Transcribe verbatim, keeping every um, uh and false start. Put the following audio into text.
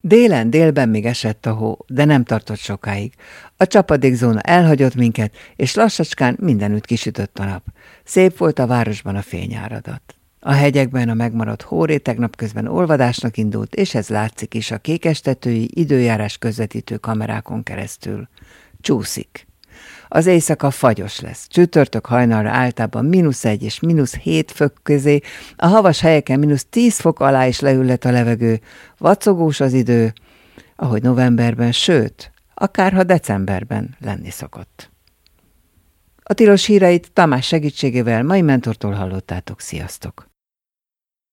Délen, délben még esett a hó, de nem tartott sokáig. A csapadékzóna elhagyott minket, és lassacskán mindenütt kisütött a nap. Szép volt a városban a fényáradat. A hegyekben a megmaradt hóréteg napközben olvadásnak indult, és ez látszik is a kékestetői időjárás közvetítő kamerákon keresztül. Csúszik. Az éjszaka fagyos lesz. Csütörtök hajnalra általában mínusz egy és mínusz hét fok közé, a havas helyeken mínusz tíz fok alá is leüllet a levegő. Vacogós az idő, ahogy novemberben, sőt, akárha decemberben lenni szokott. A tilos híreit Tamás segítségével mai mentortól hallottátok. Sziasztok!